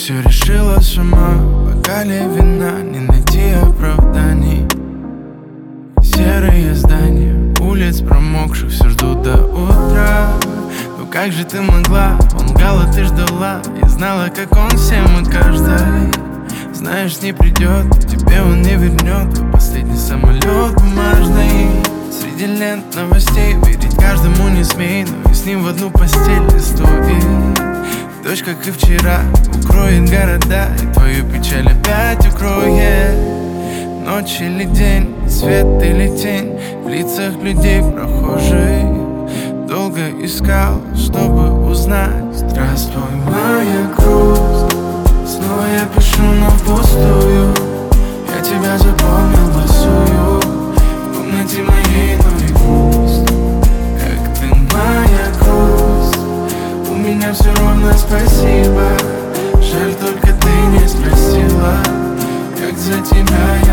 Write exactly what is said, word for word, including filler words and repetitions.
все решила сама. Бокале вина, не найти оправданий. Серые здания улиц промокших все ждут до утра. Ну как же ты могла? Он лгала, ты ждала и знала, как он всем откажет. Знаешь, не придет, тебе он не вернет твой последний самолет бумажный. Среди лент новостей верить каждому не смей, но и с ним в одну постель не стоит. Дождь, как и вчера, укроет города, и твою печаль опять укроет. Ночь или день, свет или тень в лицах людей прохожих. Долго искал, чтобы узнать. Здравствуй, моя грусть. Снова я пишу, но впустую. Я тебя запомнил босую в комнате моей, но и пусть. Как ты, моя грусть. У меня все ровно, спасибо. Жаль, только ты не спросила, как за тебя